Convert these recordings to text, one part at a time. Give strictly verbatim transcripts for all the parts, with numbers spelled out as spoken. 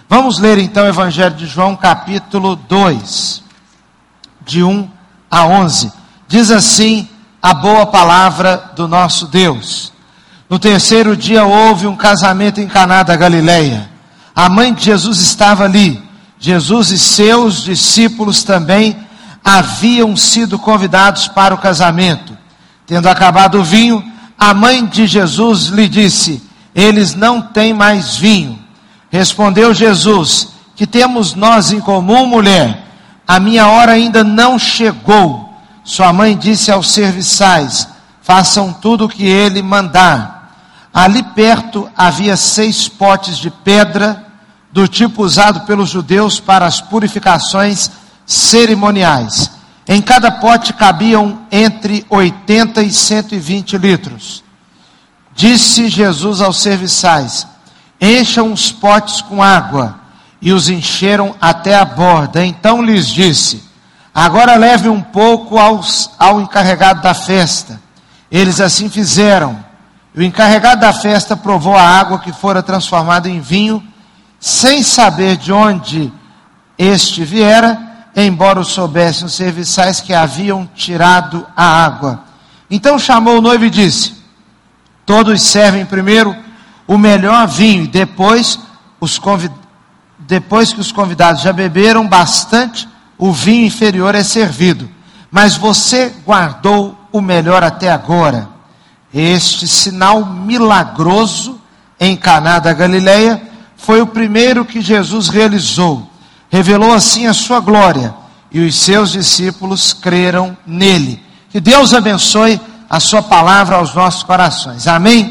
Vamos ler então o Evangelho de João, capítulo dois, de um a onze. Diz assim a boa palavra do nosso Deus. No terceiro dia houve um casamento em Caná da Galileia. A mãe de Jesus estava ali. Jesus e seus discípulos também haviam sido convidados para o casamento. Tendo acabado o vinho, a mãe de Jesus lhe disse: eles não têm mais vinho. Respondeu Jesus: que temos nós em comum, mulher? A minha hora ainda não chegou. Sua mãe disse aos serviçais: façam tudo o que ele mandar. Ali perto havia seis potes de pedra, do tipo usado pelos judeus para as purificações cerimoniais. Em cada pote cabiam entre oitenta e cento e vinte litros. Disse Jesus aos serviçais: encham os potes com água. E os encheram até a borda. Então lhes disse: agora leve um pouco aos, ao encarregado da festa. Eles assim fizeram. O encarregado da festa provou a água que fora transformada em vinho, sem saber de onde este viera, embora o soubessem os serviçais que haviam tirado a água. Então chamou o noivo e disse: todos servem primeiro o melhor vinho, e depois, os convid... depois que os convidados já beberam bastante, o vinho inferior é servido. Mas você guardou o melhor até agora. Este sinal milagroso em Caná da Galileia foi o primeiro que Jesus realizou. Revelou assim a sua glória, e os seus discípulos creram nele. Que Deus abençoe a sua palavra aos nossos corações. Amém?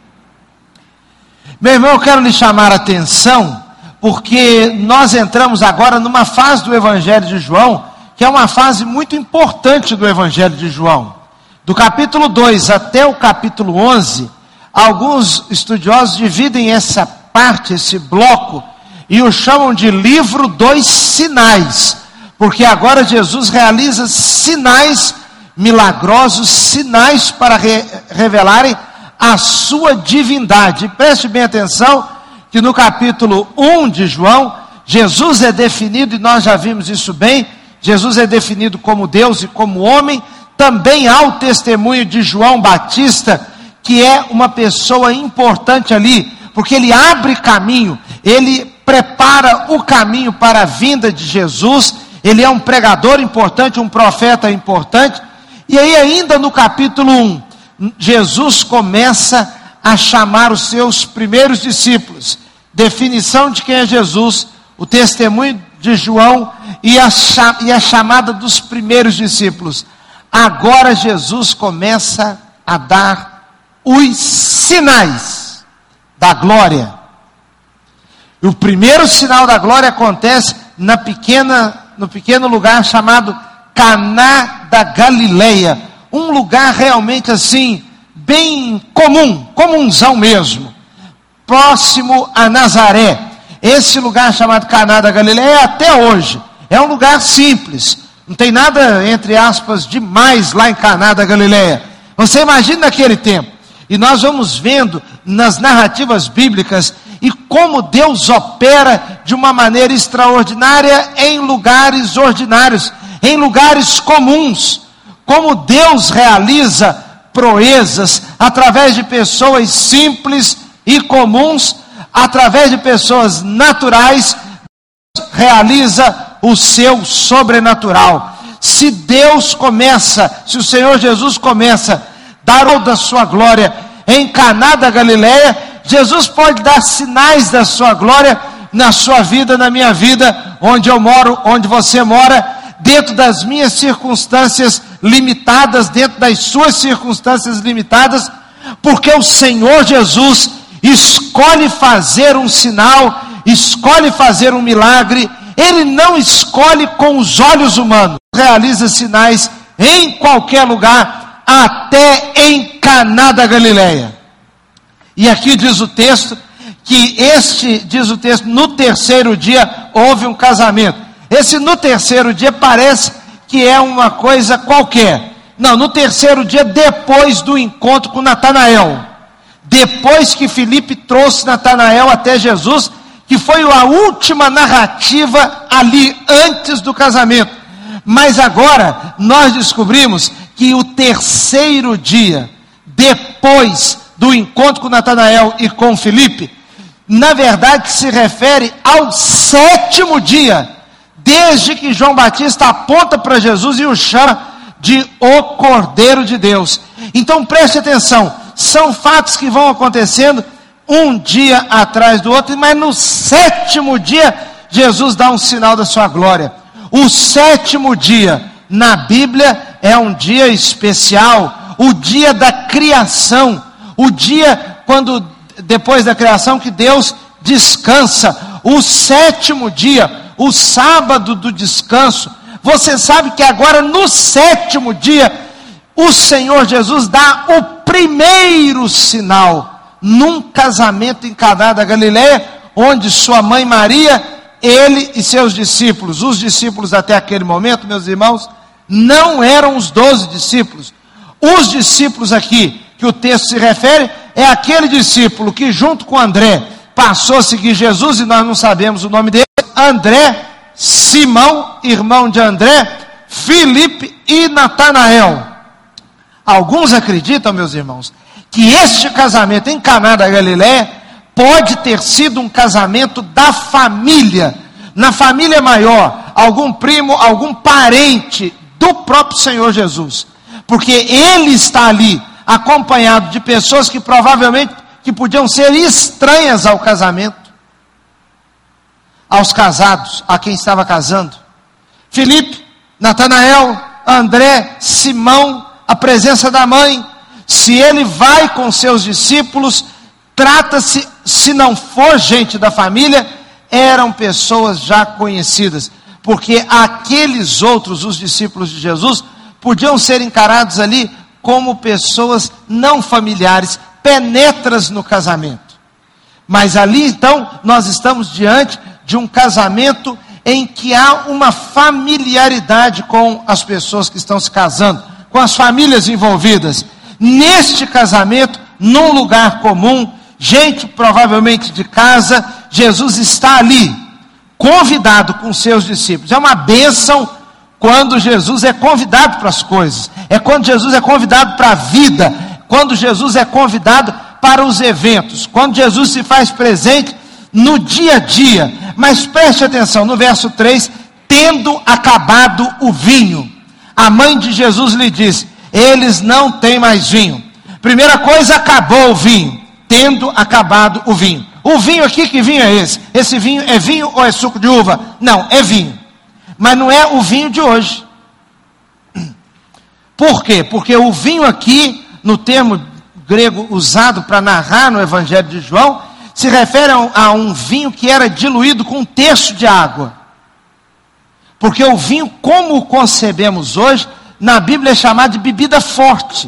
Meu irmão, eu quero lhe chamar a atenção, porque nós entramos agora numa fase do Evangelho de João, que é uma fase muito importante do Evangelho de João. Do capítulo dois até o capítulo onze, alguns estudiosos dividem essa parte, esse bloco, e o chamam de livro dos sinais, porque agora Jesus realiza sinais milagrosos, sinais para re- revelarem a sua divindade. Preste bem atenção que no capítulo um de João, Jesus é definido, e nós já vimos isso bem, Jesus é definido como Deus e como homem. Também há o testemunho de João Batista, que é uma pessoa importante ali, porque ele abre caminho, ele prepara o caminho para a vinda de Jesus, ele é um pregador importante, um profeta importante. E aí ainda no capítulo um, Jesus começa a chamar os seus primeiros discípulos. Definição de quem é Jesus, o testemunho de João e a, e a chamada dos primeiros discípulos. Agora Jesus começa a dar os sinais da glória. E o primeiro sinal da glória acontece na pequena, no pequeno lugar chamado Caná da Galileia. Um lugar realmente assim, bem comum, comunzão mesmo, próximo a Nazaré. Esse lugar chamado Caná da Galileia até hoje é um lugar simples, não tem nada, entre aspas, demais lá em Caná da Galileia. Você imagina naquele tempo, e nós vamos vendo nas narrativas bíblicas e como Deus opera de uma maneira extraordinária em lugares ordinários, em lugares comuns. Como Deus realiza proezas através de pessoas simples e comuns, através de pessoas naturais, realiza o seu sobrenatural. Se Deus começa, se o Senhor Jesus começa a dar da sua glória em Caná da Galileia, Jesus pode dar sinais da sua glória na sua vida, na minha vida, onde eu moro, onde você mora, dentro das minhas circunstâncias limitadas, dentro das suas circunstâncias limitadas, porque o Senhor Jesus escolhe fazer um sinal, escolhe fazer um milagre. Ele não escolhe com os olhos humanos, realiza sinais em qualquer lugar, até em Caná da Galileia. E aqui diz o texto, que este, diz o texto, no terceiro dia houve um casamento. Esse no terceiro dia parece que é uma coisa qualquer. Não, no terceiro dia, depois do encontro com Natanael. Depois que Filipe trouxe Natanael até Jesus, que foi a última narrativa ali, antes do casamento. Mas agora, nós descobrimos que o terceiro dia, depois do encontro com Natanael e com Filipe, na verdade se refere ao sétimo dia, desde que João Batista aponta para Jesus e o chama de o Cordeiro de Deus. Então preste atenção, são fatos que vão acontecendo um dia atrás do outro, mas no sétimo dia, Jesus dá um sinal da sua glória. O sétimo dia, na Bíblia, é um dia especial, o dia da criação, o dia quando, depois da criação, que Deus descansa, o sétimo dia, o sábado do descanso. Você sabe que agora, no sétimo dia, o Senhor Jesus dá o primeiro sinal, num casamento em Caná da Galileia, onde sua mãe Maria, ele e seus discípulos, os discípulos até aquele momento, meus irmãos, não eram os doze discípulos. Os discípulos aqui, que o texto se refere, é aquele discípulo que junto com André, passou a seguir Jesus, e nós não sabemos o nome dele, André, Simão, irmão de André, Filipe e Natanael. Alguns acreditam, meus irmãos, que este casamento em Caná da Galileia pode ter sido um casamento da família, na família maior, algum primo, algum parente do próprio Senhor Jesus, porque ele está ali, acompanhado de pessoas que provavelmente que podiam ser estranhas ao casamento, aos casados, a quem estava casando. Filipe, Natanael, André, Simão, a presença da mãe. Se ele vai com seus discípulos, trata-se, se não for gente da família, eram pessoas já conhecidas, porque aqueles outros, os discípulos de Jesus, podiam ser encarados ali como pessoas não familiares, penetras no casamento. Mas ali então, nós estamos diante de um casamento em que há uma familiaridade com as pessoas que estão se casando, com as famílias envolvidas. Neste casamento, num lugar comum, gente provavelmente de casa, Jesus está ali, convidado com seus discípulos. É uma bênção quando Jesus é convidado para as coisas, é quando Jesus é convidado para a vida, quando Jesus é convidado para os eventos, quando Jesus se faz presente no dia a dia. Mas preste atenção, no verso três, tendo acabado o vinho, a mãe de Jesus lhe disse, eles não têm mais vinho. Primeira coisa, acabou o vinho, tendo acabado o vinho. O vinho aqui, que vinho é esse? Esse vinho é vinho ou é suco de uva? Não, é vinho. Mas não é o vinho de hoje. Por quê? Porque o vinho aqui, no termo grego usado para narrar no Evangelho de João, se refere a um vinho que era diluído com um terço de água. Porque o vinho, como o concebemos hoje, na Bíblia é chamado de bebida forte.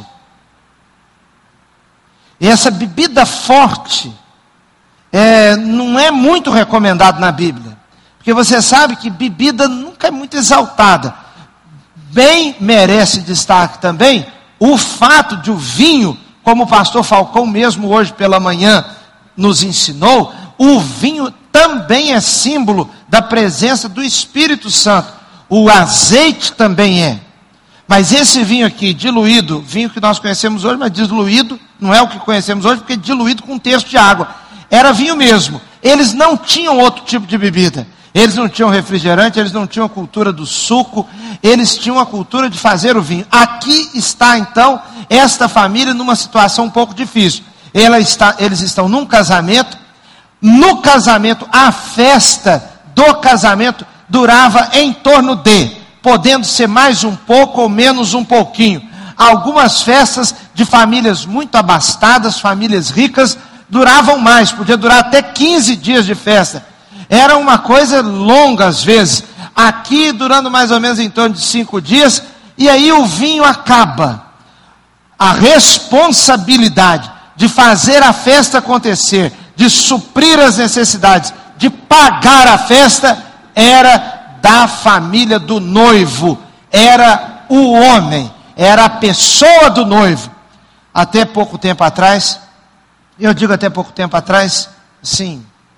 E essa bebida forte é, não é muito recomendado na Bíblia. Porque você sabe que bebida nunca é muito exaltada. Bem merece destaque também o fato de o vinho, como o pastor Falcão mesmo hoje pela manhã nos ensinou, o vinho também é símbolo da presença do Espírito Santo. O azeite também é. Mas esse vinho aqui, diluído, vinho que nós conhecemos hoje, mas diluído, não é o que conhecemos hoje, porque é diluído com um terço de água. Era vinho mesmo. Eles não tinham outro tipo de bebida. Eles não tinham refrigerante, eles não tinham a cultura do suco, eles tinham a cultura de fazer o vinho. Aqui está então esta família numa situação um pouco difícil. Ela está, eles estão num casamento, no casamento, a festa do casamento durava em torno de, podendo ser mais um pouco ou menos um pouquinho. Algumas festas de famílias muito abastadas, famílias ricas, duravam mais, podia durar até quinze dias de festa. Era uma coisa longa às vezes. Aqui durando mais ou menos em torno de cinco dias, e aí o vinho acaba. A responsabilidade de fazer a festa acontecer, de suprir as necessidades, de pagar a festa, era da família do noivo, era o homem, era a pessoa do noivo. Até pouco tempo atrás, eu digo até pouco tempo atrás, sim,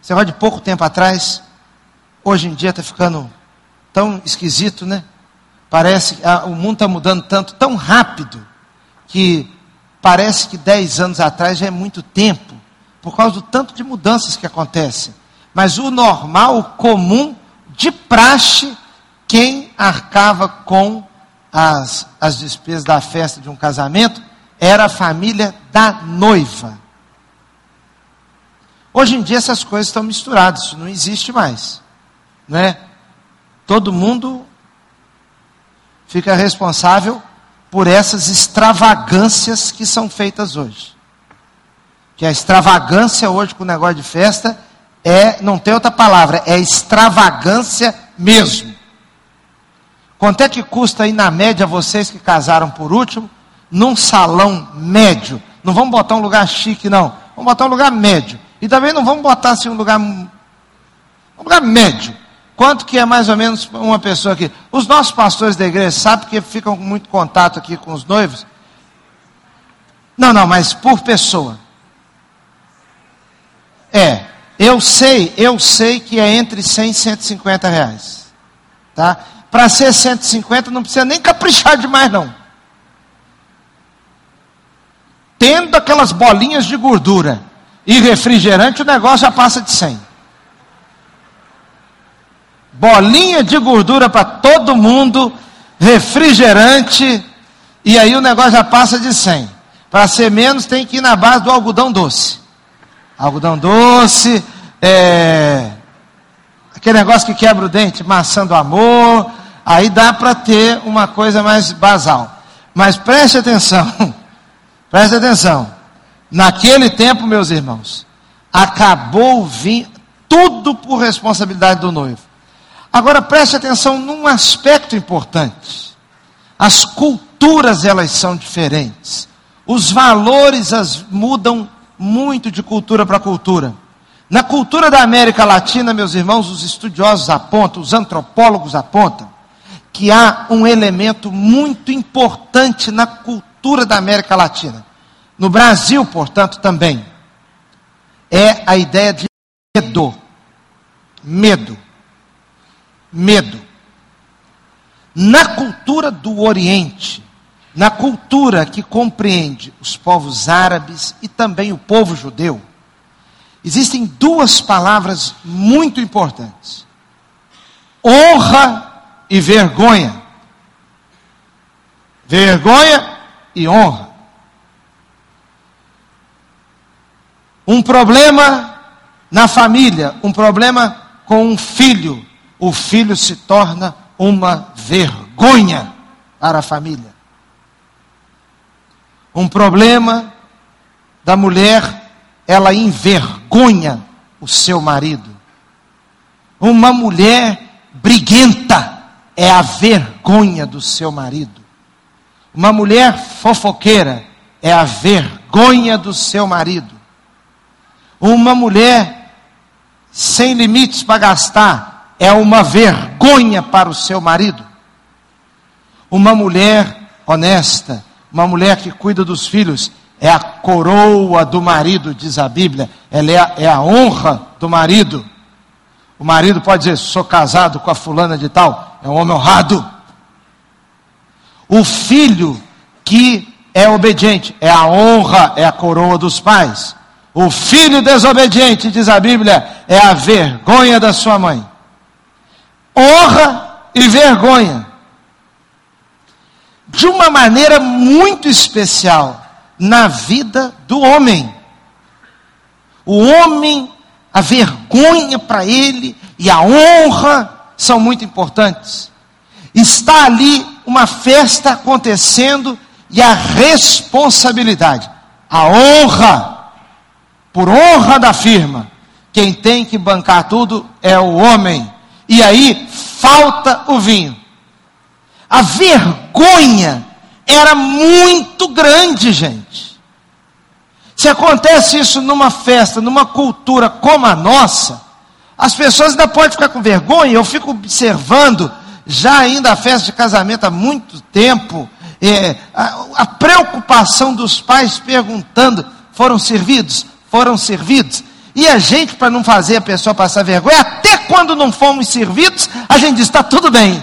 Você vai de pouco tempo atrás, hoje em dia está ficando tão esquisito, né? Parece que o mundo está mudando tanto, tão rápido, que parece que dez anos atrás já é muito tempo, por causa do tanto de mudanças que acontecem. Mas o normal, o comum, de praxe, quem arcava com as, as despesas da festa de um casamento era a família da noiva. Hoje em dia essas coisas estão misturadas, isso não existe mais, não é? Todo mundo fica responsável por essas extravagâncias que são feitas hoje. Que a extravagância hoje com o negócio de festa é, não tem outra palavra, é extravagância mesmo. Quanto é que custa aí na média vocês que casaram por último, num salão médio? Não vamos botar um lugar chique não, vamos botar um lugar médio. E também não vamos botar assim um lugar, um lugar médio. Quanto que é mais ou menos uma pessoa aqui? Os nossos pastores da igreja sabem que ficam com muito contato aqui com os noivos. Não, não, mas por pessoa. É, eu sei, eu sei que é entre cem e cento e cinquenta reais. Tá? Para ser cento e cinquenta não precisa nem caprichar demais não. Tendo aquelas bolinhas de gordura e refrigerante, o negócio já passa de cem. Bolinha de gordura para todo mundo, refrigerante, e aí o negócio já passa de cem. Para ser menos, tem que ir na base do algodão doce. Algodão doce, é, aquele negócio que quebra o dente, maçã do amor, aí dá para ter uma coisa mais basal. Mas preste atenção, preste atenção. Naquele tempo, meus irmãos, acabou o vinho, tudo por responsabilidade do noivo. Agora preste atenção num aspecto importante. As culturas, elas são diferentes. Os valores as mudam muito de cultura para cultura. Na cultura da América Latina, meus irmãos, os estudiosos apontam, os antropólogos apontam, que há um elemento muito importante na cultura da América Latina. No Brasil, portanto, também. É a ideia de medo. Medo. Medo. Na cultura do Oriente, na cultura que compreende os povos árabes e também o povo judeu, existem duas palavras muito importantes: honra e vergonha. Vergonha e honra. Um problema na família, um problema com um filho, o filho se torna uma vergonha para a família. Um problema da mulher, ela envergonha o seu marido. Uma mulher briguenta é a vergonha do seu marido. Uma mulher fofoqueira é a vergonha do seu marido. Uma mulher sem limites para gastar é uma vergonha para o seu marido. Uma mulher honesta, uma mulher que cuida dos filhos, é a coroa do marido, diz a Bíblia. Ela é a, é a honra do marido. O marido pode dizer: sou casado com a fulana de tal, é um homem honrado. O filho que é obediente, é a honra, é a coroa dos pais. O filho desobediente, diz a Bíblia, é a vergonha da sua mãe. Honra e vergonha. De uma maneira muito especial na vida do homem. O homem, a vergonha para ele e a honra são muito importantes. Está ali uma festa acontecendo e a responsabilidade, a honra, por honra da firma, quem tem que bancar tudo é o homem. E aí falta o vinho. A vergonha era muito grande, gente. Se acontece isso numa festa, numa cultura como a nossa, as pessoas ainda podem ficar com vergonha. Eu fico observando, já ainda a festa de casamento há muito tempo, é, a, a preocupação dos pais perguntando: foram servidos? Foram servidos? E a gente, para não fazer a pessoa passar vergonha, até quando não fomos servidos, a gente diz, está tudo bem.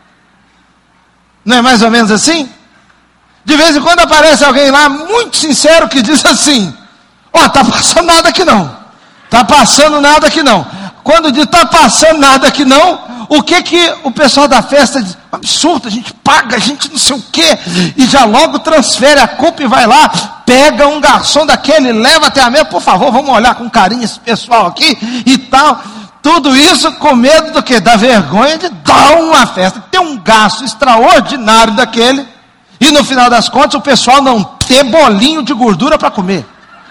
Não é mais ou menos assim? De vez em quando aparece alguém lá, muito sincero, que diz assim, ó, oh, está passando nada aqui não. Está passando nada aqui não. Quando diz, está passando nada aqui não, o que que o pessoal da festa diz? Absurdo, a gente paga, a gente não sei o quê, e já logo transfere a culpa e vai lá, pega um garçom daquele, leva até a mesa, por favor, vamos olhar com carinho esse pessoal aqui e tal. Tudo isso com medo do quê? Da vergonha de dar uma festa, ter um gasto extraordinário daquele, e no final das contas o pessoal não ter bolinho de gordura para comer.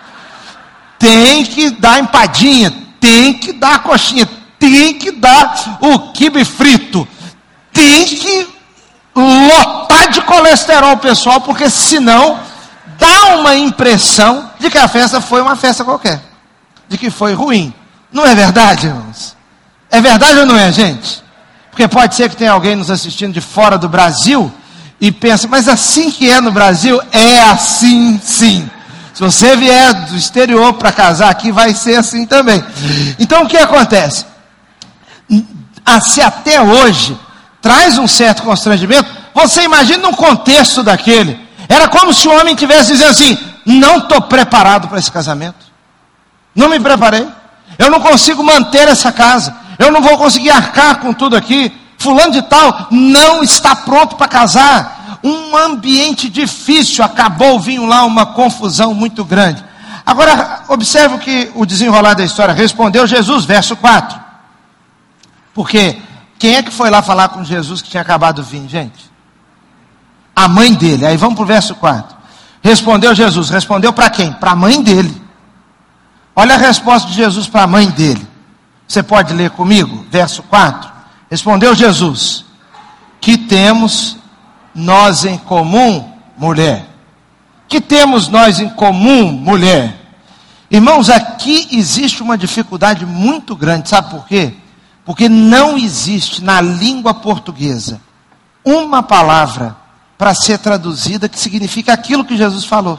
Tem que dar empadinha, tem que dar coxinha, tem que dar o quibe frito, tem que lotar de colesterol o pessoal, porque senão dá uma impressão de que a festa foi uma festa qualquer, de que foi ruim. Não é verdade, irmãos? É verdade ou não é, gente? Porque pode ser que tenha alguém nos assistindo de fora do Brasil e pense, mas assim que é no Brasil, é assim sim. Se você vier do exterior para casar aqui, vai ser assim também. Então o que acontece? Se até hoje traz um certo constrangimento, você imagina num contexto daquele, era como se o homem tivesse dizendo assim, não estou preparado para esse casamento, não me preparei, eu não consigo manter essa casa, eu não vou conseguir arcar com tudo aqui, fulano de tal não está pronto para casar, um ambiente difícil, acabou, vinha lá uma confusão muito grande. Agora, observe o que o desenrolar da história, respondeu Jesus, verso quatro, porque quem é que foi lá falar com Jesus que tinha acabado de vir, gente? A mãe dele. Aí vamos para o verso quatro. Respondeu Jesus. Respondeu para quem? Para a mãe dele. Olha a resposta de Jesus para a mãe dele. Você pode ler comigo? Verso quatro. Respondeu Jesus. Que temos nós em comum, mulher? Que temos nós em comum, mulher? Irmãos, aqui existe uma dificuldade muito grande. Sabe por quê? Porque não existe na língua portuguesa uma palavra para ser traduzida que significa aquilo que Jesus falou.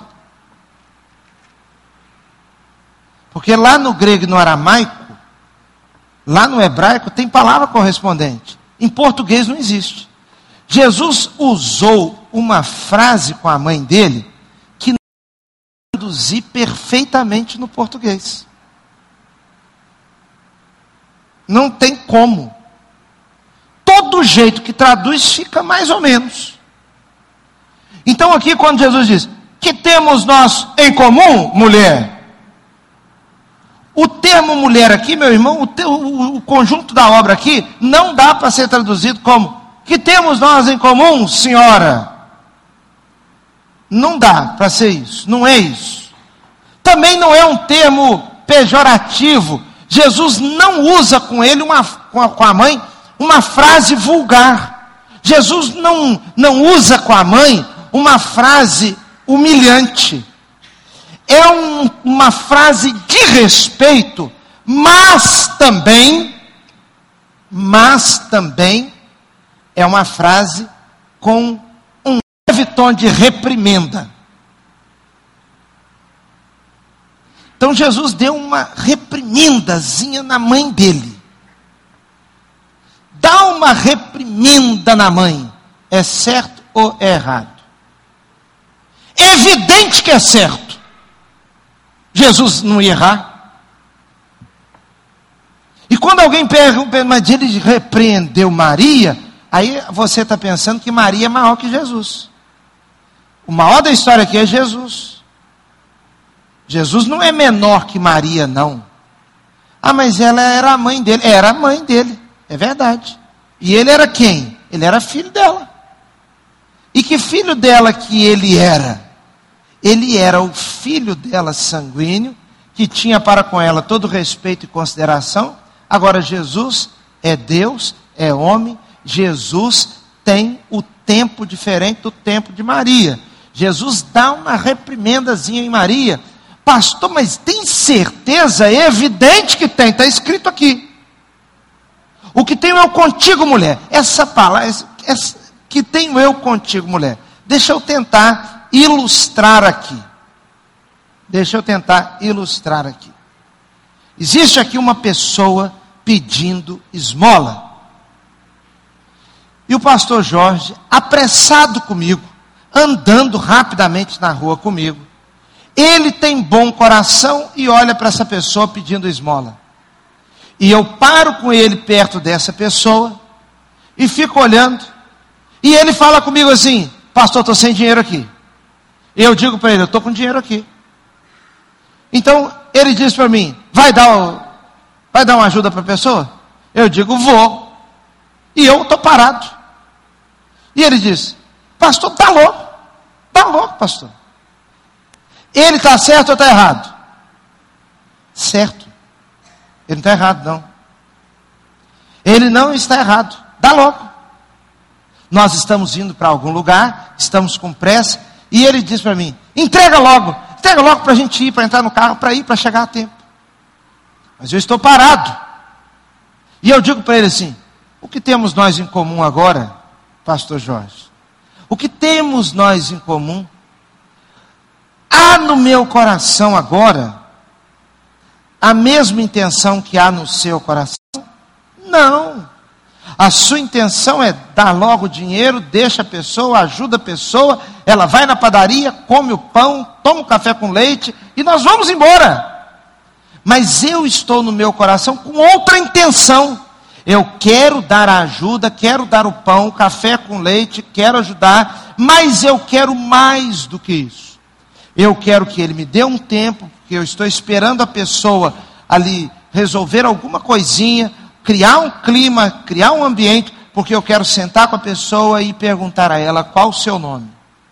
Porque lá no grego e no aramaico, lá no hebraico, tem palavra correspondente. Em português não existe. Jesus usou uma frase com a mãe dele que não traduzir perfeitamente no português. Não tem como. Todo jeito que traduz fica mais ou menos. Então aqui quando Jesus diz, que temos nós em comum, mulher? O termo mulher aqui, meu irmão, o, te, o, o conjunto da obra aqui, não dá para ser traduzido como, que temos nós em comum, senhora? Não dá para ser isso, não é isso. Também não é um termo pejorativo. Jesus não usa com ele, uma, com, a, com a mãe, uma frase vulgar. Jesus não, não usa com a mãe uma frase humilhante. É um, uma frase de respeito, mas também, mas também é uma frase com um leve tom de reprimenda. Então Jesus deu uma reprimendazinha na mãe dele. Dá uma reprimenda na mãe. É certo ou é errado? É evidente que é certo. Jesus não ia errar. E quando alguém pergunta, mas ele repreendeu Maria, aí você está pensando que Maria é maior que Jesus. O maior da história aqui é Jesus. Jesus não é menor que Maria, não. Ah, mas ela era a mãe dele. Era a mãe dele, é verdade. E ele era quem? Ele era filho dela. E que filho dela que ele era? Ele era o filho dela sanguíneo, que tinha para com ela todo respeito e consideração. Agora Jesus é Deus, é homem. Jesus tem o tempo diferente do tempo de Maria. Jesus dá uma reprimendazinha em Maria. Pastor, mas tem certeza? É evidente que tem, está escrito aqui. O que tenho eu contigo, mulher. Essa palavra, essa, que tenho eu contigo, mulher. Deixa eu tentar ilustrar aqui. Deixa eu tentar ilustrar aqui. existe aqui uma pessoa pedindo esmola. E o pastor Jorge, apressado comigo, andando rapidamente na rua comigo, ele tem bom coração e olha para essa pessoa pedindo esmola. E eu paro com ele perto dessa pessoa e fico olhando. E ele fala comigo assim: pastor, estou sem dinheiro aqui. E eu digo para ele: eu estou com dinheiro aqui. Então ele diz para mim: vai dar, o, vai dar uma ajuda para a pessoa? Eu digo: vou. E eu estou parado. E ele diz: pastor, está louco. Está louco, pastor. Ele está certo ou está errado? Certo. Ele não está errado, não. Ele não está errado. Está louco. Nós estamos indo para algum lugar, estamos com pressa, e ele diz para mim: entrega logo, entrega logo para a gente ir, para entrar no carro, para ir, para chegar a tempo. Mas eu estou parado. E eu digo para ele assim: o que temos nós em comum agora, pastor Jorge? O que temos nós em comum? Há no meu coração agora a mesma intenção que há no seu coração? Não. A sua intenção é dar logo dinheiro, deixa a pessoa, ajuda a pessoa, ela vai na padaria, come o pão, toma um café com leite e nós vamos embora. Mas eu estou no meu coração com outra intenção. Eu quero dar a ajuda, quero dar o pão, o café com leite, quero ajudar, mas eu quero mais do que isso. Eu quero que ele me dê um tempo, porque eu estou esperando a pessoa ali resolver alguma coisinha, criar um clima, criar um ambiente, porque eu quero sentar com a pessoa e perguntar a ela qual o seu nome.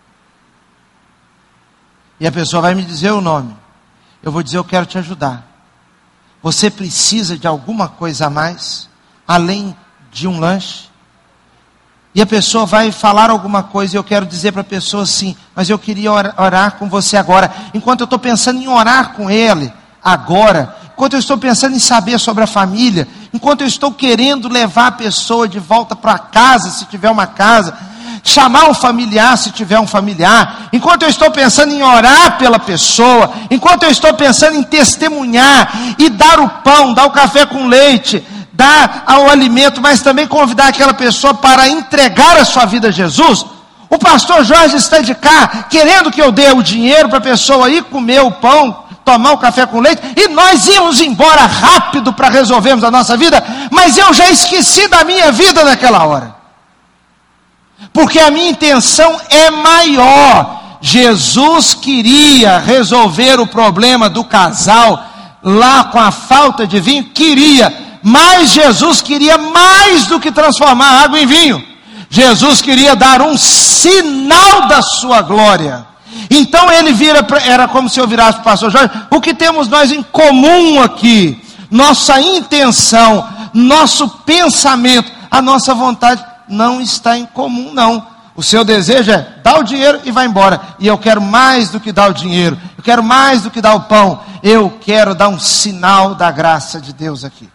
E a pessoa vai me dizer o nome. Eu vou dizer: eu quero te ajudar. Você precisa de alguma coisa a mais, além de um lanche? E a pessoa vai falar alguma coisa e eu quero dizer para a pessoa assim: mas eu queria orar com você agora. Enquanto eu estou pensando em orar com ele agora, enquanto eu estou pensando em saber sobre a família, enquanto eu estou querendo levar a pessoa de volta para casa, se tiver uma casa, chamar um familiar se tiver um familiar, enquanto eu estou pensando em orar pela pessoa, enquanto eu estou pensando em testemunhar e dar o pão, dar o café com leite, dar ao alimento, mas também convidar aquela pessoa para entregar a sua vida a Jesus, o pastor Jorge está de cá, querendo que eu dê o dinheiro para a pessoa ir comer o pão, tomar o café com leite, e nós íamos embora rápido para resolvermos a nossa vida, mas eu já esqueci da minha vida naquela hora, porque a minha intenção é maior. Jesus queria resolver o problema do casal lá com a falta de vinho, queria, mas Jesus queria mais do que transformar água em vinho. Jesus queria dar um sinal da sua glória. Então ele vira, pra, era como se eu virasse para o pastor Jorge: o que temos nós em comum aqui? Nossa intenção, nosso pensamento, a nossa vontade não está em comum, não. O seu desejo é dar o dinheiro e vai embora. E eu quero mais do que dar o dinheiro, eu quero mais do que dar o pão, eu quero dar um sinal da graça de Deus aqui.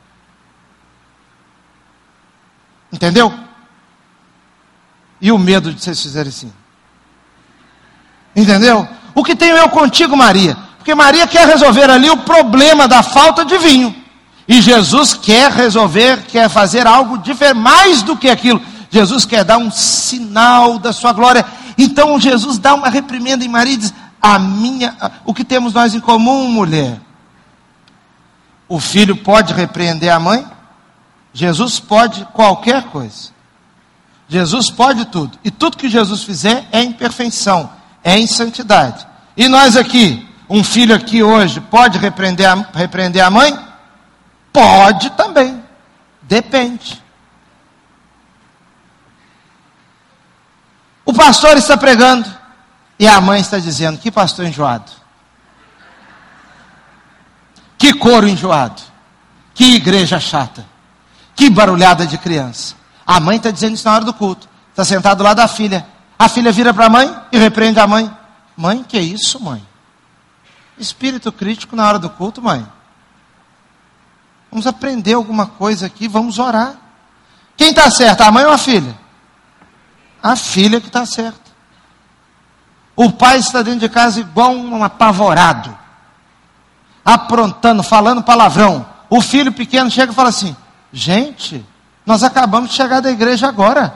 Entendeu? E o medo de vocês fizerem assim? Entendeu? O que tenho eu contigo, Maria? Porque Maria quer resolver ali o problema da falta de vinho. E Jesus quer resolver, quer fazer algo diferente, mais do que aquilo. Jesus quer dar um sinal da sua glória. Então Jesus dá uma reprimenda em Maria e diz: a minha, o que temos nós em comum, mulher? O filho pode repreender a mãe? Jesus pode qualquer coisa. Jesus pode tudo. E tudo que Jesus fizer é em perfeição, é em santidade. E nós aqui, um filho aqui hoje, pode repreender a, repreender a mãe? Pode também. Depende. O pastor está pregando e a mãe está dizendo: que pastor enjoado. Que coro enjoado. Que igreja chata. Que barulhada de criança. A mãe está dizendo isso na hora do culto. Está sentado do lado da filha. A filha vira para a mãe e repreende a mãe. Mãe, que isso, mãe? Espírito crítico na hora do culto, mãe. Vamos aprender alguma coisa aqui, vamos orar. Quem está certo, a mãe ou a filha? A filha que está certa. O pai está dentro de casa igual um apavorado. aprontando, falando palavrão. O filho pequeno chega e fala assim: gente, nós acabamos de chegar da igreja agora.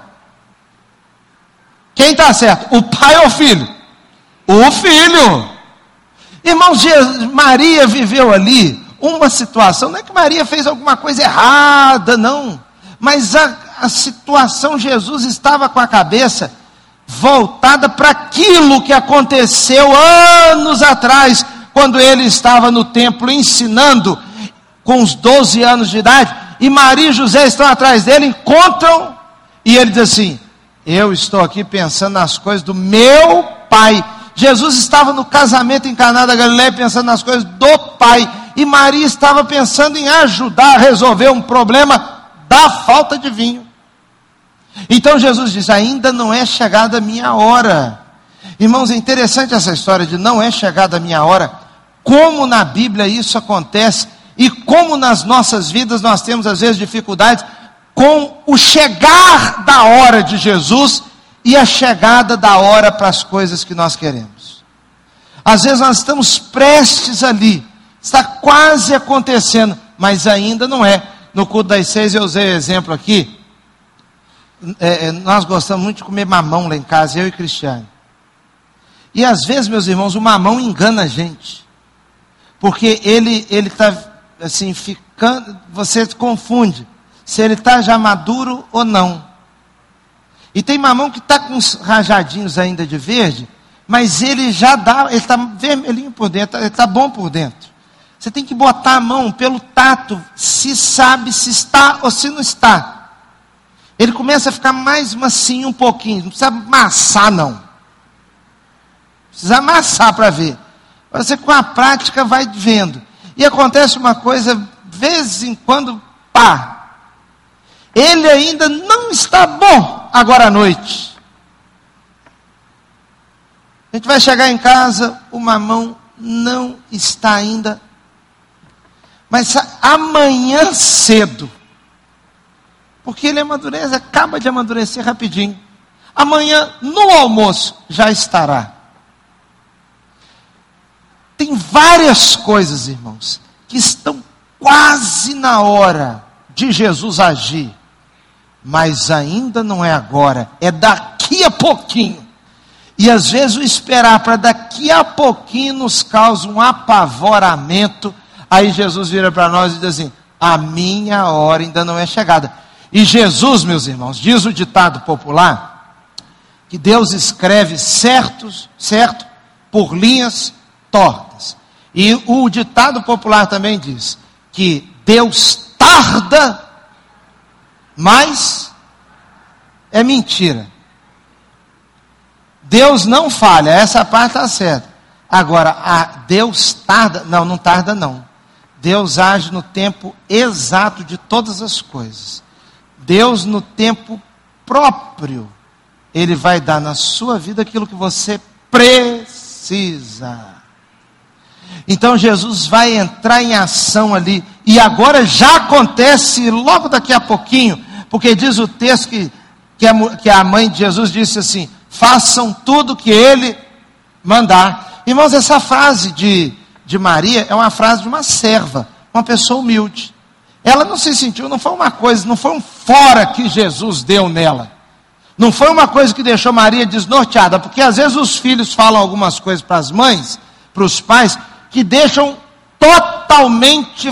Quem está certo? O pai ou o filho? O filho. Irmãos, Maria viveu ali uma situação, não é que Maria fez alguma coisa errada, não. Mas a, a situação, Jesus estava com a cabeça voltada para aquilo que aconteceu anos atrás, quando ele estava no templo ensinando, com os doze anos de idade, e Maria e José estão atrás dele, encontram, e ele diz assim: eu estou aqui pensando nas coisas do meu pai. Jesus estava no casamento em Caná da Galileia pensando nas coisas do pai, e Maria estava pensando em ajudar a resolver um problema da falta de vinho. Então Jesus diz: ainda não é chegada a minha hora. Irmãos, é interessante essa história de não é chegada a minha hora, como na Bíblia isso acontece, e como nas nossas vidas nós temos às vezes dificuldades com o chegar da hora de Jesus e a chegada da hora para as coisas que nós queremos. Às vezes nós estamos prestes ali, está quase acontecendo, mas ainda não é. No culto das seis eu usei o exemplo aqui, é, nós gostamos muito de comer mamão lá em casa, eu e Cristiane. E às vezes, meus irmãos, o mamão engana a gente, porque ele ele está assim, ficando, você confunde se ele está já maduro ou não. E tem mamão que está com uns rajadinhos ainda de verde, mas ele já dá, ele está vermelhinho por dentro, ele está bom por dentro. Você tem que botar a mão pelo tato, se sabe se está ou se não está. Ele começa a ficar mais macio um pouquinho, não precisa amassar não. Precisa amassar para ver. Você com a prática vai vendo. E acontece uma coisa, de vez em quando, pá, ele ainda não está bom agora à noite. A gente vai chegar em casa, o mamão não está ainda. Mas amanhã cedo, porque ele amadurece, acaba de amadurecer rapidinho. Amanhã, no almoço, já estará. Tem várias coisas, irmãos, que estão quase na hora de Jesus agir. Mas ainda não é agora, é daqui a pouquinho. E às vezes o esperar para daqui a pouquinho nos causa um apavoramento. Aí Jesus vira para nós e diz assim: a minha hora ainda não é chegada. E Jesus, meus irmãos, diz o ditado popular, que Deus escreve certos, certo por linhas tortas. E o ditado popular também diz que Deus tarda, mas é mentira. Deus não falha, essa parte está certa. Agora, a Deus tarda, não, não tarda não. Deus age no tempo exato de todas as coisas. Deus no tempo próprio, Ele vai dar na sua vida aquilo que você precisa. Então Jesus vai entrar em ação ali, e agora já acontece logo daqui a pouquinho, porque diz o texto que, que, a, que a mãe de Jesus disse assim: façam tudo que Ele mandar. Irmãos, essa frase de, de Maria é uma frase de uma serva, uma pessoa humilde. Ela não se sentiu, não foi uma coisa, não foi um fora que Jesus deu nela. Não foi uma coisa que deixou Maria desnorteada, porque às vezes os filhos falam algumas coisas para as mães, para os pais, que deixam totalmente,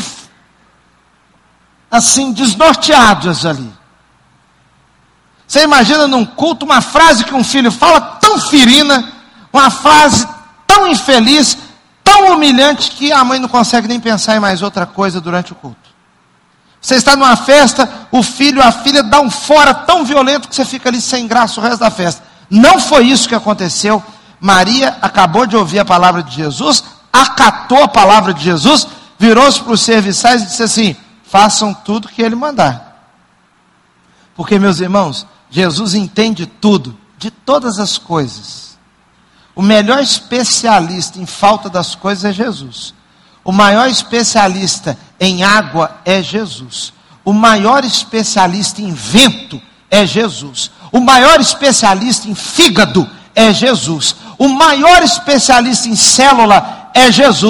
assim, desnorteados ali. Você imagina num culto uma frase que um filho fala tão ferina, uma frase tão infeliz, tão humilhante, que a mãe não consegue nem pensar em mais outra coisa durante o culto. Você está numa festa, o filho, a filha dá um fora tão violento que você fica ali sem graça o resto da festa. Não foi isso que aconteceu. Maria acabou de ouvir a palavra de Jesus, acatou a palavra de Jesus, virou-se para os serviçais e disse assim: façam tudo que Ele mandar. Porque, meus irmãos, Jesus entende tudo, de todas as coisas. O melhor especialista em falta das coisas é Jesus. O maior especialista em água é Jesus. O maior especialista em vento é Jesus. O maior especialista em fígado é Jesus. O maior especialista em célula é Jesus.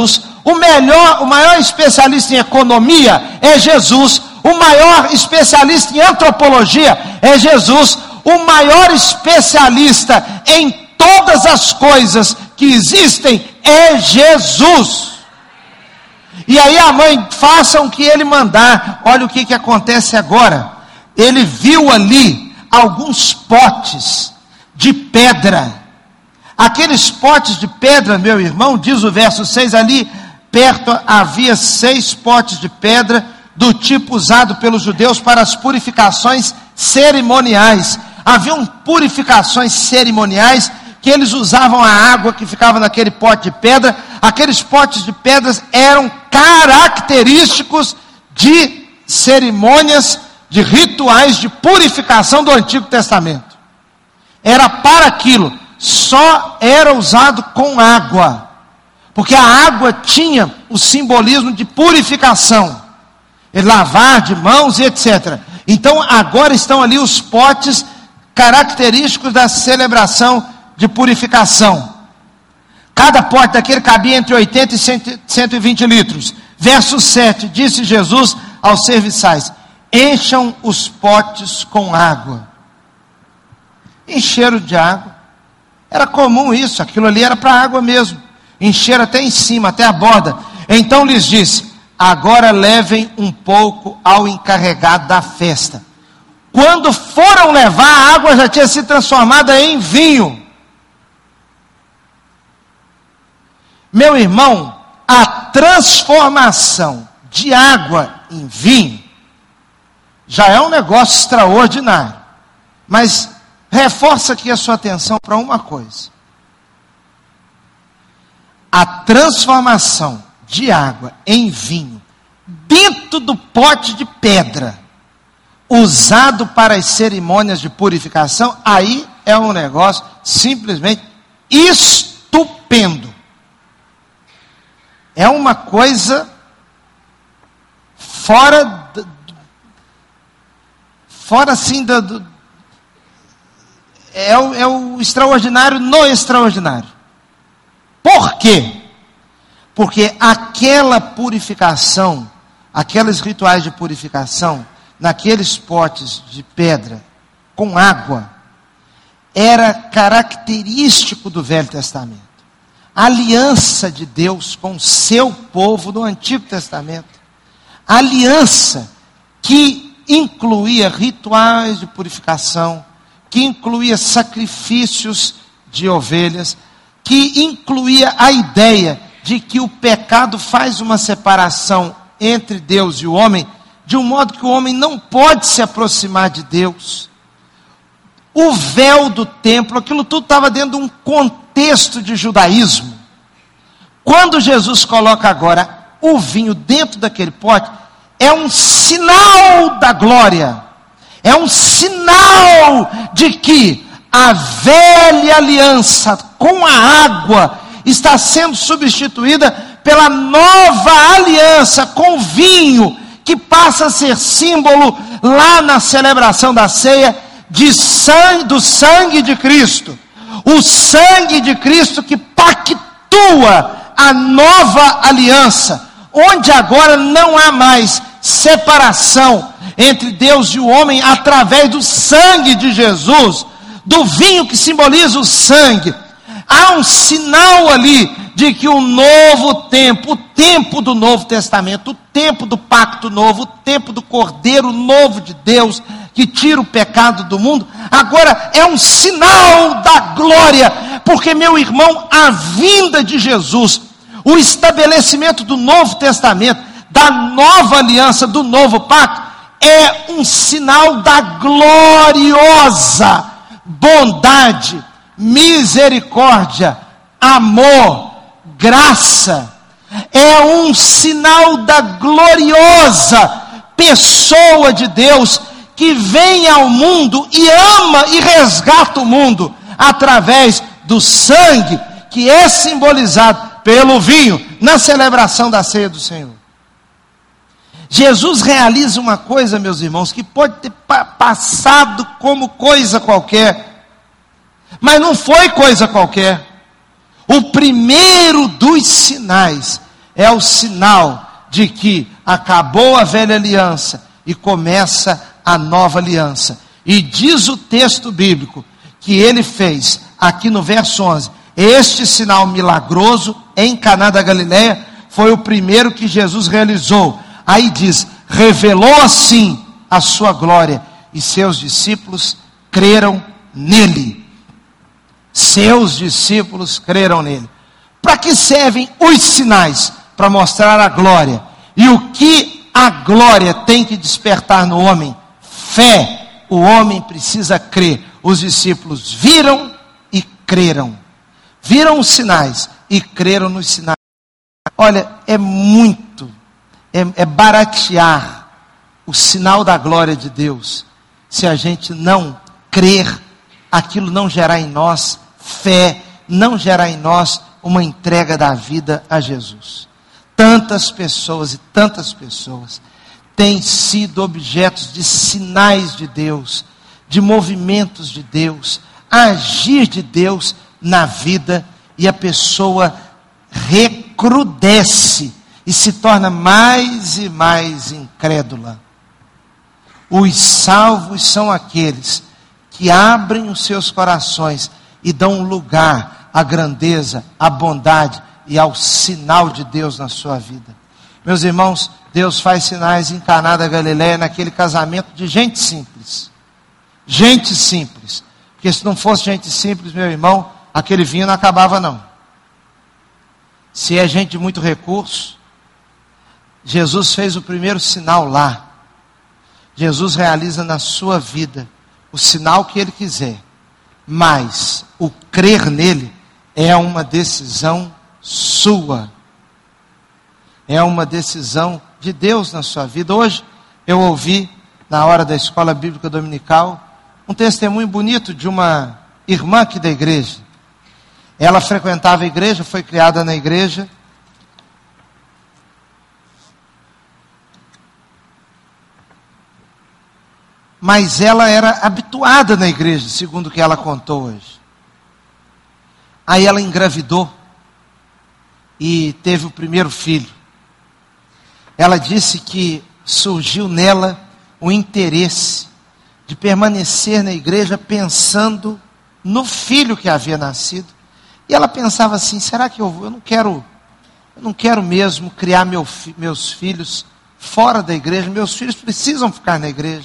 O melhor, o maior especialista em economia é Jesus. O maior especialista em antropologia é Jesus. O maior especialista em todas as coisas que existem é Jesus. E aí a mãe, façam o que ele mandar. Olha o que, que acontece agora. Ele viu ali alguns potes de pedra. Aqueles potes de pedra, meu irmão, diz o verso seis, ali perto havia seis potes de pedra, do tipo usado pelos judeus para as purificações cerimoniais. Haviam purificações cerimoniais que eles usavam a água que ficava naquele pote de pedra. Aqueles potes de pedras eram característicos de cerimônias, de rituais de purificação do Antigo Testamento. Era para aquilo, só era usado com água, porque a água tinha o simbolismo de purificação, lavar de mãos e etcétera. Então agora estão ali os potes característicos da celebração de purificação. Cada pote daquele cabia entre oitenta e cento e vinte litros. Verso sete, disse Jesus aos serviçais: encham os potes com água. Encheram de água. Era comum isso, aquilo ali era para água mesmo. Encheram até em cima, até a borda. Então lhes disse: agora levem um pouco ao encarregado da festa. Quando foram levar, a água já tinha se transformado em vinho. Meu irmão, a transformação de água em vinho já é um negócio extraordinário. Mas reforça aqui a sua atenção para uma coisa. A transformação de água em vinho dentro do pote de pedra usado para as cerimônias de purificação, aí é um negócio simplesmente estupendo. É uma coisa fora do, fora assim do, do é, o, é o extraordinário no extraordinário. Por quê? Porque aquela purificação, aqueles rituais de purificação, naqueles potes de pedra com água, era característico do Velho Testamento. A aliança de Deus com o seu povo no Antigo Testamento. A aliança que incluía rituais de purificação, que incluía sacrifícios de ovelhas, que incluía a ideia de que o pecado faz uma separação entre Deus e o homem, de um modo que o homem não pode se aproximar de Deus. O véu do templo, aquilo tudo estava dentro de um contexto de judaísmo. Quando Jesus coloca agora o vinho dentro daquele pote, é um sinal da glória, é um sinal de que a velha aliança com a água está sendo substituída pela nova aliança com vinho, que passa a ser símbolo lá na celebração da ceia de sangue, do sangue de Cristo. O sangue de Cristo que pactua a nova aliança, onde agora não há mais separação entre Deus e o homem através do sangue de Jesus, do vinho que simboliza o sangue. Há um sinal ali de que o novo tempo, o tempo do Novo Testamento, o tempo do pacto novo, o tempo do Cordeiro novo de Deus, que tira o pecado do mundo, agora é um sinal da glória, porque, meu irmão, a vinda de Jesus, o estabelecimento do Novo Testamento, da nova aliança, do novo pacto, é um sinal da gloriosa bondade, misericórdia, amor, graça. É um sinal da gloriosa pessoa de Deus, que vem ao mundo e ama e resgata o mundo através do sangue que é simbolizado pelo vinho na celebração da ceia do Senhor. Jesus realiza uma coisa, meus irmãos, que pode ter pa- passado como coisa qualquer, mas não foi coisa qualquer. O primeiro dos sinais é o sinal de que acabou a velha aliança e começa a nova aliança. E diz o texto bíblico que ele fez, aqui no verso onze, este sinal milagroso em Caná da Galileia foi o primeiro que Jesus realizou. Aí diz, revelou assim a sua glória, e seus discípulos creram nele. Seus discípulos creram nele. Para que servem os sinais? Para mostrar a glória. E o que a glória tem que despertar no homem? Fé. O homem precisa crer. Os discípulos viram e creram. Viram os sinais e creram nos sinais. Olha, é muito, é, é baratear o sinal da glória de Deus, se a gente não crer, aquilo não gerar em nós fé, não gerar em nós uma entrega da vida a Jesus. Tantas pessoas e tantas pessoas têm sido objetos de sinais de Deus, de movimentos de Deus, agir de Deus na vida, e a pessoa recrudesce e se torna mais e mais incrédula. Os salvos são aqueles que abrem os seus corações e dão lugar à grandeza, à bondade e ao sinal de Deus na sua vida. Meus irmãos, Deus faz sinais em Caná da Galileia, naquele casamento de gente simples. Gente simples. Porque se não fosse gente simples, meu irmão, aquele vinho não acabava não. Se é gente de muito recurso, Jesus fez o primeiro sinal lá. Jesus realiza na sua vida o sinal que Ele quiser. Mas o crer nele é uma decisão sua. É uma decisão de Deus na sua vida. Hoje eu ouvi, na hora da escola bíblica dominical, um testemunho bonito de uma irmã aqui da igreja. Ela frequentava a igreja, foi criada na igreja. Mas ela era habituada na igreja, segundo o que ela contou hoje. Aí ela engravidou e teve o primeiro filho. Ela disse que surgiu nela o interesse de permanecer na igreja pensando no filho que havia nascido. E ela pensava assim, será que eu, eu não quero, eu não quero mesmo criar meu, meus filhos fora da igreja, meus filhos precisam ficar na igreja.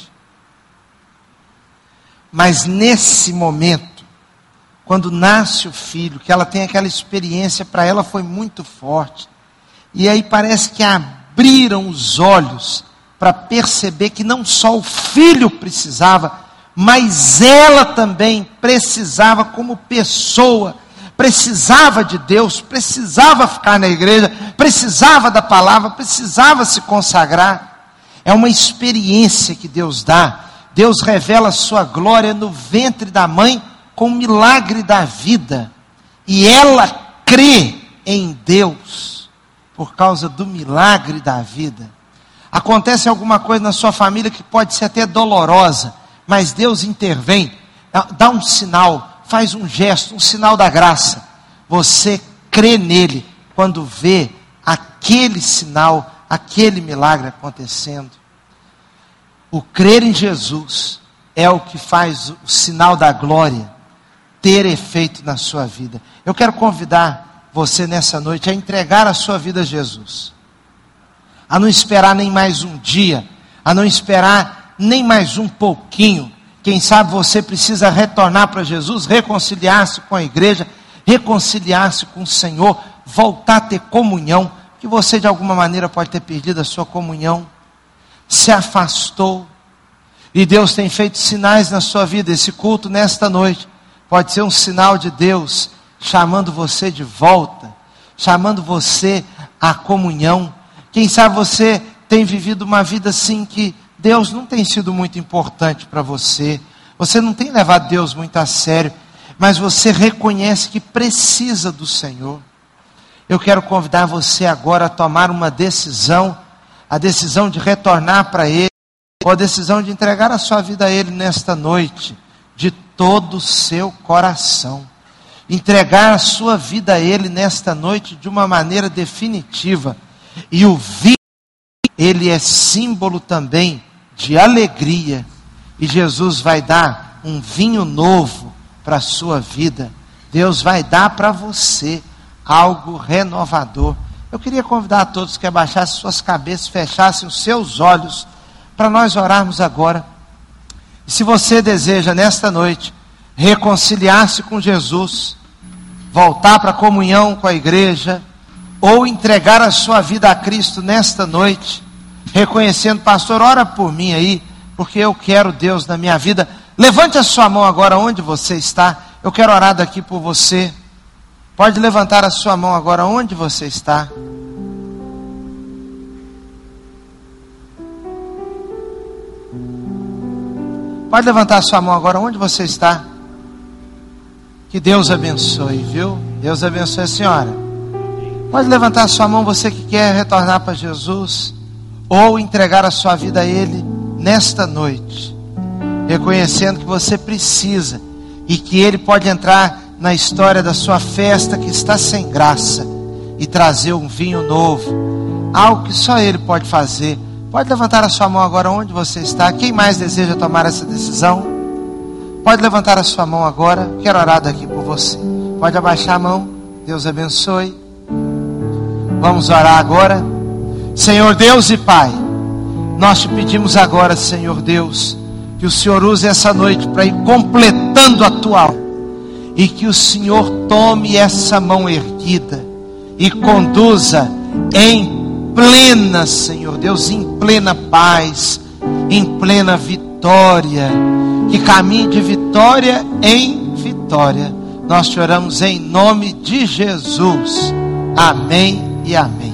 Mas nesse momento, quando nasce o filho, que ela tem aquela experiência, para ela foi muito forte. E aí parece que abriram os olhos para perceber que não só o filho precisava, mas ela também precisava como pessoa, precisava de Deus, precisava ficar na igreja, precisava da palavra, precisava se consagrar. É uma experiência que Deus dá. Deus revela a sua glória no ventre da mãe com o milagre da vida. E ela crê em Deus por causa do milagre da vida. Acontece alguma coisa na sua família que pode ser até dolorosa, mas Deus intervém, dá um sinal, faz um gesto, um sinal da graça. Você crê nele quando vê aquele sinal, aquele milagre acontecendo. O crer em Jesus é o que faz o sinal da glória ter efeito na sua vida. Eu quero convidar você nessa noite a entregar a sua vida a Jesus. A não esperar nem mais um dia, a não esperar nem mais um pouquinho. Quem sabe você precisa retornar para Jesus, reconciliar-se com a igreja, reconciliar-se com o Senhor, voltar a ter comunhão, que você de alguma maneira pode ter perdido a sua comunhão, se afastou, e Deus tem feito sinais na sua vida. Esse culto nesta noite pode ser um sinal de Deus chamando você de volta, chamando você à comunhão. Quem sabe você tem vivido uma vida assim que Deus não tem sido muito importante para você, você não tem levado Deus muito a sério, mas você reconhece que precisa do Senhor. Eu quero convidar você agora a tomar uma decisão, a decisão de retornar para Ele, ou a decisão de entregar a sua vida a Ele nesta noite, de todo o seu coração. entregar a sua vida a Ele nesta noite de uma maneira definitiva. E o vinho, ele é símbolo também de alegria. E Jesus vai dar um vinho novo para a sua vida. Deus vai dar para você algo renovador. Eu queria convidar a todos que abaixassem suas cabeças, fechassem os seus olhos, para nós orarmos agora. E se você deseja nesta noite reconciliar-se com Jesus, voltar para a comunhão com a igreja, ou entregar a sua vida a Cristo nesta noite, reconhecendo, pastor, ora por mim aí, porque eu quero Deus na minha vida. Levante a sua mão agora onde você está. Eu quero orar daqui por você. Pode levantar a sua mão agora onde você está. Pode levantar a sua mão agora onde você está. Que Deus abençoe, viu? Deus abençoe a senhora. Pode levantar a sua mão, você que quer retornar para Jesus, ou entregar a sua vida a Ele nesta noite, reconhecendo que você precisa, e que Ele pode entrar na história da sua festa que está sem graça, e trazer um vinho novo, algo que só Ele pode fazer. Pode levantar a sua mão agora onde você está. Quem mais deseja tomar essa decisão? Pode levantar a sua mão agora. Quero orar daqui por você. Pode abaixar a mão. Deus abençoe. Vamos orar agora. Senhor Deus e Pai, nós te pedimos agora, Senhor Deus, que o Senhor use essa noite para ir completando a tua obra, e que o Senhor tome essa mão erguida e conduza em plena, Senhor Deus, em plena paz, em plena vitória, que caminhe de vitória em vitória. Nós te oramos em nome de Jesus. Amém e amém.